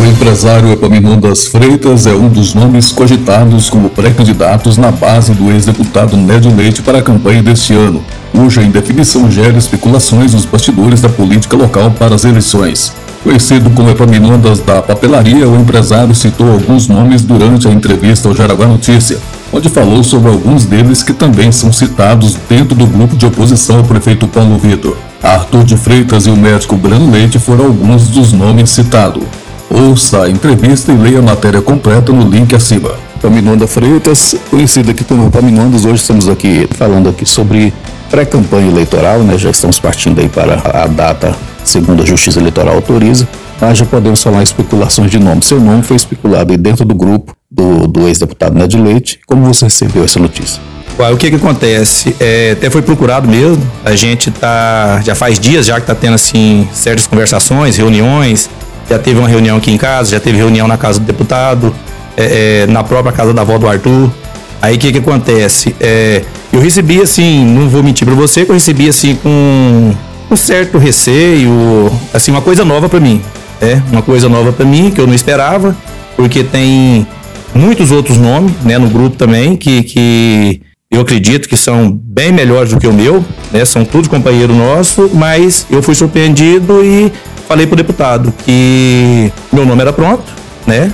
O empresário Epaminondas Freitas é um dos nomes cogitados como pré-candidatos na base do ex-deputado Nédio Leite para a campanha deste ano, cuja indefinição gera especulações nos bastidores da política local para as eleições. Conhecido como Epaminondas da Papelaria, o empresário citou alguns nomes durante a entrevista ao Jaraguá Notícia, onde falou sobre alguns deles que também são citados dentro do grupo de oposição ao prefeito Paulo Vitor. Arthur de Freitas e o médico Breno Leite foram alguns dos nomes citados. Ouça a entrevista e leia a matéria completa no link acima. Epaminondas Freitas, conhecido aqui como Epaminondas, hoje estamos aqui falando aqui sobre pré-campanha eleitoral, né? Já estamos partindo aí para a data segundo a Justiça Eleitoral autoriza, mas já podemos falar em especulações de nome. Seu nome foi especulado aí dentro do grupo do ex-deputado Nédio Leite. Como você recebeu essa notícia? O que acontece? Até foi procurado mesmo, a gente já faz dias já que está tendo assim certas conversações, reuniões, já teve uma reunião aqui em casa, já teve reunião na casa do deputado, na própria casa da avó do Arthur. Aí o que acontece? Eu recebi assim, não vou mentir para você, que eu recebi assim com um certo receio, assim, uma coisa nova para mim, uma coisa nova para mim que eu não esperava, porque tem muitos outros nomes, né, no grupo também, que eu acredito que são bem melhores do que o meu, né, são todos companheiros nossos, mas eu fui surpreendido e falei pro deputado que meu nome era pronto, né,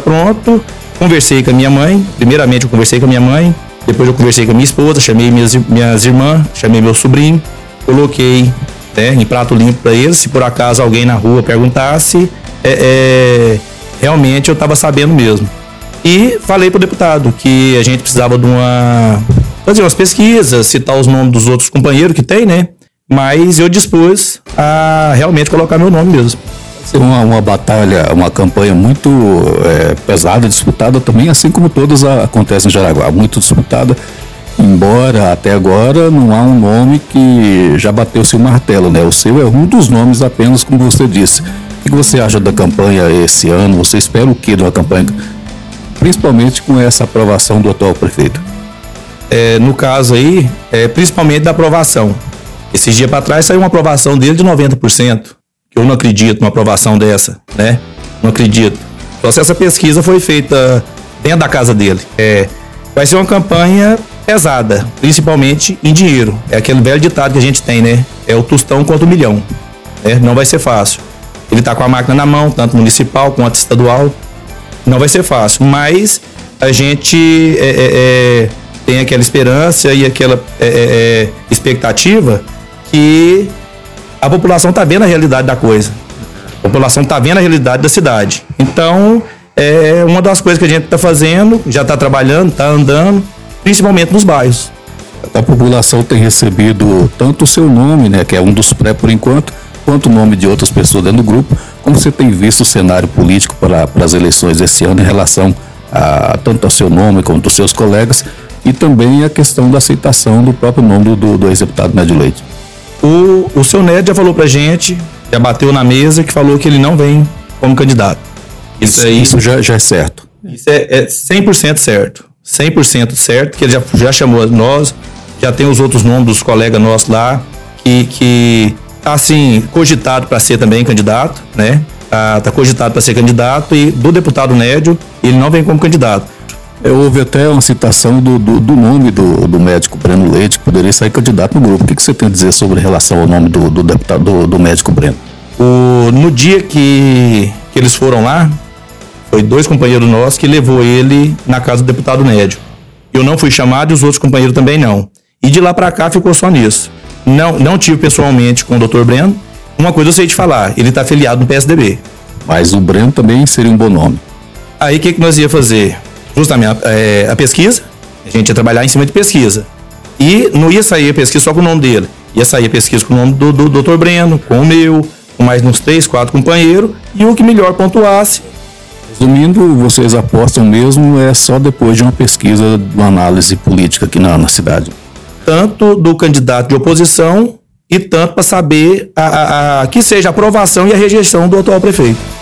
conversei com a minha mãe, primeiramente eu conversei com a minha mãe, depois eu conversei com a minha esposa, chamei minhas irmãs, chamei meu sobrinho, coloquei em prato limpo para eles. Se por acaso alguém na rua perguntasse, realmente eu estava sabendo mesmo. E falei para o deputado que a gente precisava fazer umas pesquisas, citar os nomes dos outros companheiros que tem, né? Mas eu dispus a realmente colocar meu nome mesmo. Uma batalha, uma campanha muito pesada, disputada também, assim como todas acontecem em Jaraguá, muito disputada. Embora até agora não há um nome que já bateu-se o martelo, né? O seu é um dos nomes apenas, como você disse. O que você acha da campanha esse ano? Você espera o que de uma campanha, principalmente com essa aprovação do atual prefeito? No caso aí, principalmente da aprovação. Esses dias para trás saiu uma aprovação dele de 90%, que eu não acredito numa aprovação dessa, né? Não acredito. Só se essa pesquisa foi feita dentro da casa dele. Vai ser uma campanha pesada, principalmente em dinheiro. É aquele velho ditado que a gente tem, né? É o tostão contra o milhão. Não vai ser fácil. Ele tá com a máquina na mão, tanto municipal quanto estadual. Não vai ser fácil, mas a gente tem aquela esperança e aquela expectativa que a população tá vendo a realidade da coisa. A população tá vendo a realidade da cidade. Então, uma das coisas que a gente tá fazendo, já tá trabalhando, tá andando, principalmente nos bairros. A população tem recebido tanto o seu nome, né, que é um dos pré por enquanto, quanto o nome de outras pessoas dentro do grupo. Como você tem visto o cenário político para as eleições desse ano em relação tanto ao seu nome quanto aos seus colegas e também a questão da aceitação do próprio nome do ex-deputado Nédio Leite? O seu Nédio já falou pra gente, já bateu na mesa, que falou que ele não vem como candidato. Isso já é certo? Isso é 100% certo. 100% certo, que ele já chamou nós, já tem os outros nomes dos colegas nossos lá, que tá assim, cogitado para ser também candidato, né? Tá cogitado para ser candidato, e do deputado Nédio, ele não vem como candidato. Houve até uma citação do nome do médico Breno Leite, que poderia sair candidato no grupo. O que você tem a dizer sobre relação ao nome do deputado, do médico Breno? No dia que eles foram lá, foi 2 companheiros nossos que levou ele na casa do deputado Nédio. Eu não fui chamado e os outros companheiros também não. E de lá pra cá ficou só nisso. Não tive pessoalmente com o Dr. Breno. Uma coisa eu sei te falar, ele tá afiliado no PSDB. Mas o Breno também seria um bom nome. Aí o que nós ia fazer? Justamente a pesquisa, a gente ia trabalhar em cima de pesquisa. E não ia sair a pesquisa só com o nome dele. Ia sair a pesquisa com o nome do Dr. Breno, com o meu, com mais uns 3, 4 companheiros, e o que melhor pontuasse. Resumindo, vocês apostam mesmo só depois de uma pesquisa, de uma análise política aqui na cidade? Tanto do candidato de oposição e tanto para saber que seja a aprovação e a rejeição do atual prefeito.